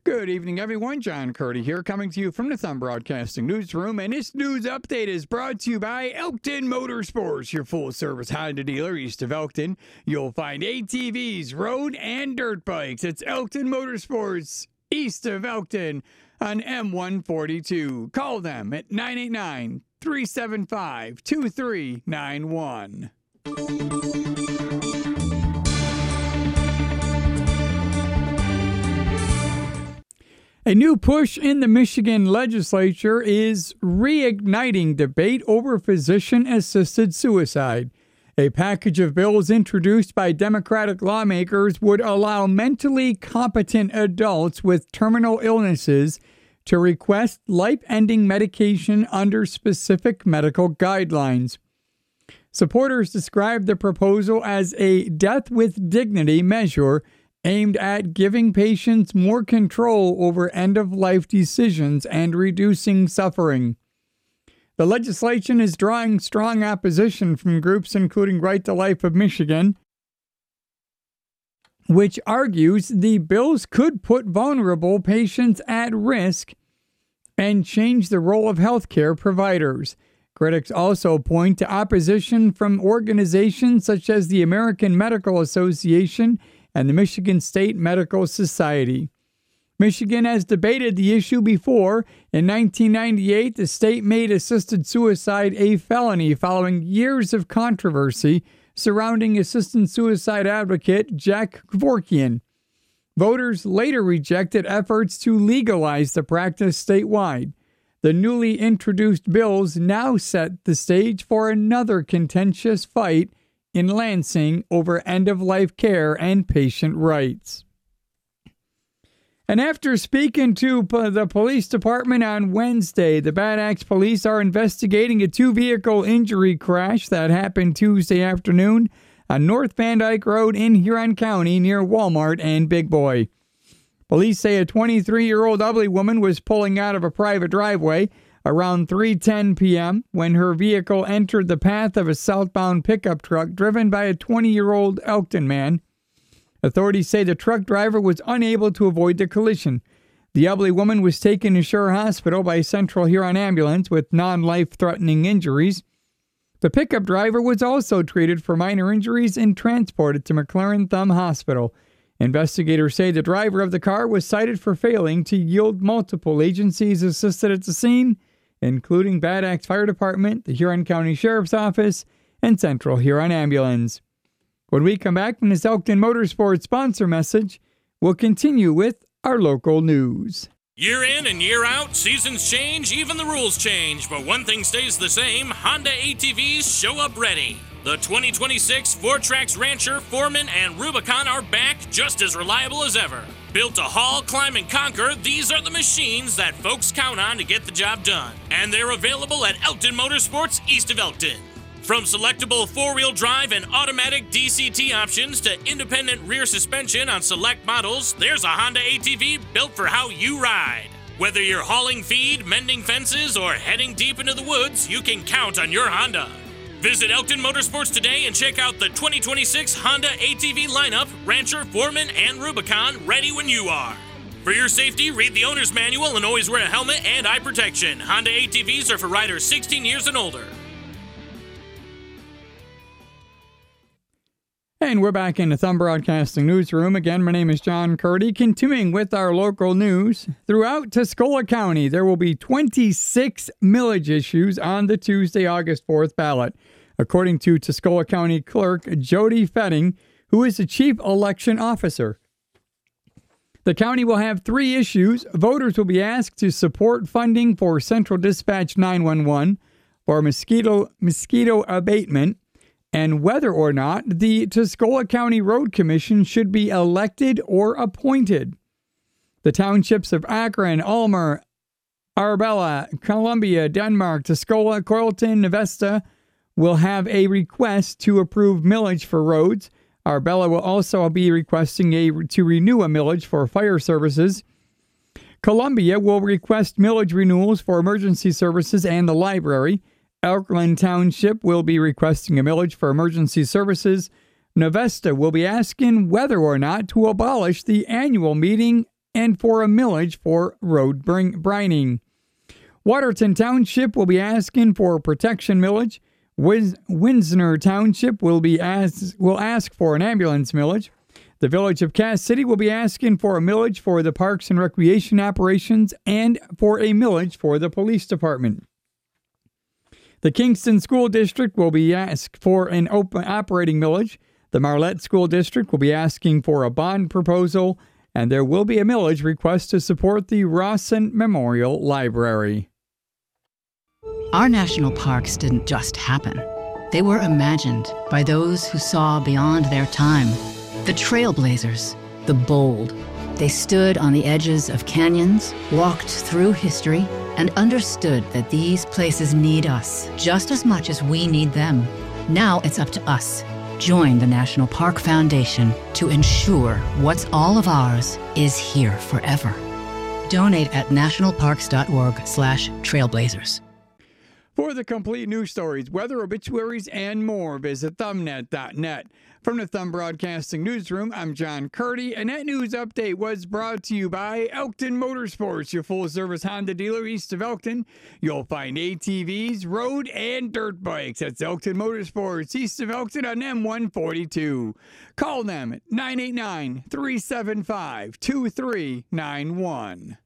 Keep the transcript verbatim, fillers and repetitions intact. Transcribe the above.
Good evening, everyone. John Curdy here, coming to you from the Thumb Broadcasting Newsroom. And this news update is brought to you by Elkton Motorsports, your full-service Honda dealer east of Elkton. You'll find A T Vs, road, and dirt bikes. It's Elkton Motorsports east of Elkton on M one forty-two. Call them at nine eight nine, three seven five, two three nine one. A new push in the Michigan legislature is reigniting debate over physician-assisted suicide. A package of bills introduced by Democratic lawmakers would allow mentally competent adults with terminal illnesses to request life-ending medication under specific medical guidelines. Supporters described the proposal as a death with dignity measure aimed at giving patients more control over end-of-life decisions and reducing suffering. The legislation is drawing strong opposition from groups including Right to Life of Michigan, which argues the bills could put vulnerable patients at risk and change the role of healthcare providers. Critics also point to opposition from organizations such as the American Medical Association and the Michigan State Medical Society. Michigan has debated the issue before. In nineteen ninety-eight, the state made assisted suicide a felony following years of controversy surrounding assisted suicide advocate Jack Kevorkian. Voters later rejected efforts to legalize the practice statewide. The newly introduced bills now set the stage for another contentious fight in Lansing over end-of-life care and patient rights. And after speaking to p- the police department on Wednesday, the Bad Axe police are investigating a two-vehicle injury crash that happened Tuesday afternoon on North Van Dyke Road in Huron County near Walmart and Big Boy. Police say a twenty-three-year-old Ubly woman was pulling out of a private driveway around three ten p.m. when her vehicle entered the path of a southbound pickup truck driven by a twenty-year-old Elkton man. Authorities say the truck driver was unable to avoid the collision. The Ubly woman was taken to Shore Hospital by Central Huron Ambulance with non-life-threatening injuries. The pickup driver was also treated for minor injuries and transported to McLaren Thumb Hospital. Investigators say the driver of the car was cited for failing to yield. Multiple agencies assisted at the scene, including Bad Axe Fire Department, the Huron County Sheriff's Office, and Central Huron Ambulance. When we come back from this Elkton Motorsports sponsor message, we'll continue with our local news. Year in and year out, seasons change, even the rules change, but one thing stays the same: Honda A T Vs show up ready. The twenty twenty-six Four Tracks Rancher, Foreman, and Rubicon are back just as reliable as ever. Built to haul, climb, and conquer, these are the machines that folks count on to get the job done. And they're available at Elkton Motorsports east of Elkton. From selectable four-wheel drive and automatic D C T options to independent rear suspension on select models, there's a Honda A T V built for how you ride. Whether you're hauling feed, mending fences, or heading deep into the woods, you can count on your Honda. Visit Elkton Motorsports today and check out the twenty twenty-six Honda A T V lineup, Rancher, Foreman, and Rubicon, ready when you are. For your safety, read the owner's manual and always wear a helmet and eye protection. Honda A T Vs are for riders sixteen years and older. And we're back in the Thumb Broadcasting Newsroom. Again, my name is John Curdy. Continuing with our local news, throughout Tuscola County, there will be twenty-six millage issues on the Tuesday, August fourth ballot, according to Tuscola County Clerk Jody Fetting, who is the Chief Election Officer. The county will have three issues. Voters will be asked to support funding for Central Dispatch nine one one, for mosquito mosquito abatement, and whether or not the Tuscola County Road Commission should be elected or appointed. The townships of Akron, Ulmer, Arbella, Columbia, Denmark, Tuscola, Coylton, Nevesta will have a request to approve millage for roads. Arbella will also be requesting a to renew a millage for fire services. Columbia will request millage renewals for emergency services and the library. Elkland Township will be requesting a millage for emergency services. Nevesta will be asking whether or not to abolish the annual meeting and for a millage for road bring- brining. Waterton Township will be asking for a protection millage. Wins- Winsner Township will be ask, will ask for an ambulance millage. The Village of Cass City will be asking for a millage for the Parks and Recreation operations and for a millage for the Police Department. The Kingston School District will be asked for an open operating millage. The Marlette School District will be asking for a bond proposal, and there will be a millage request to support the Rawson Memorial Library. Our national parks didn't just happen. They were imagined by those who saw beyond their time. The trailblazers, the bold. They stood on the edges of canyons, walked through history, and understood that these places need us just as much as we need them. Now it's up to us. Join the National Park Foundation to ensure what's all of ours is here forever. Donate at nationalparks.org slash trailblazers. For the complete news stories, weather, obituaries, and more, visit thumbnet dot net. From the Thumb Broadcasting Newsroom, I'm John Curdy, and that news update was brought to you by Elkton Motorsports, your full-service Honda dealer east of Elkton. You'll find A T Vs, road, and dirt bikes. That's Elkton Motorsports, east of Elkton on M one forty-two. Call them at nine eight nine, three seven five, two three nine one.